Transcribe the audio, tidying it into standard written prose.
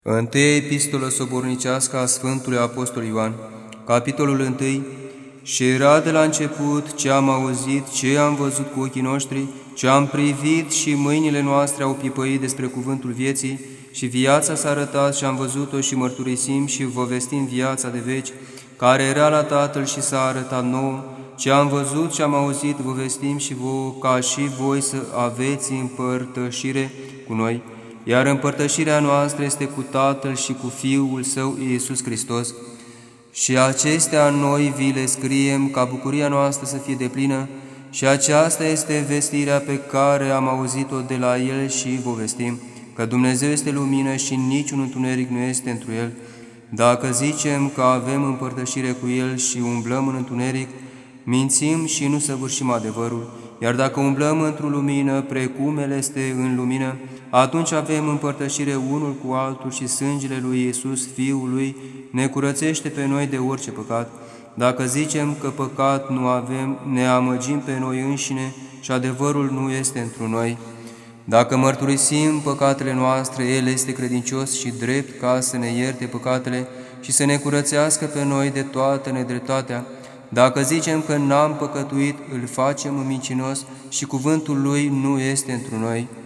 Întâia epistolă sobornicească a Sfântului Apostol Ioan, capitolul 1. Și era de la început ce am auzit, ce am văzut cu ochii noștri, ce am privit și mâinile noastre au pipăit despre cuvântul vieții, și viața s-a arătat și am văzut-o și mărturisim și vă vestim viața de veci, care era la Tatăl și s-a arătat nouă. Ce am văzut și am auzit vă vestim și vouă, ca și voi să aveți împărtășire cu noi. Iar împărtășirea noastră este cu Tatăl și cu Fiul Său, Iisus Hristos. Și acestea noi vi le scriem, ca bucuria noastră să fie deplină, și aceasta este vestirea pe care am auzit-o de la El și vă vestim, că Dumnezeu este lumină și niciun întuneric nu este întru El. Dacă zicem că avem împărtășire cu El și umblăm în întuneric, mințim și nu săvârșim adevărul. Iar dacă umblăm într-o lumină, precum El este în lumină, atunci avem împărtășire unul cu altul și sângele lui Iisus, Fiul Lui, ne curățește pe noi de orice păcat. Dacă zicem că păcat nu avem, ne amăgim pe noi înșine și adevărul nu este întru noi. Dacă mărturisim păcatele noastre, El este credincios și drept ca să ne ierte păcatele și să ne curățească pe noi de toată nedreptatea. Dacă zicem că n-am păcătuit, îl facem mincinos și cuvântul Lui nu este întru noi.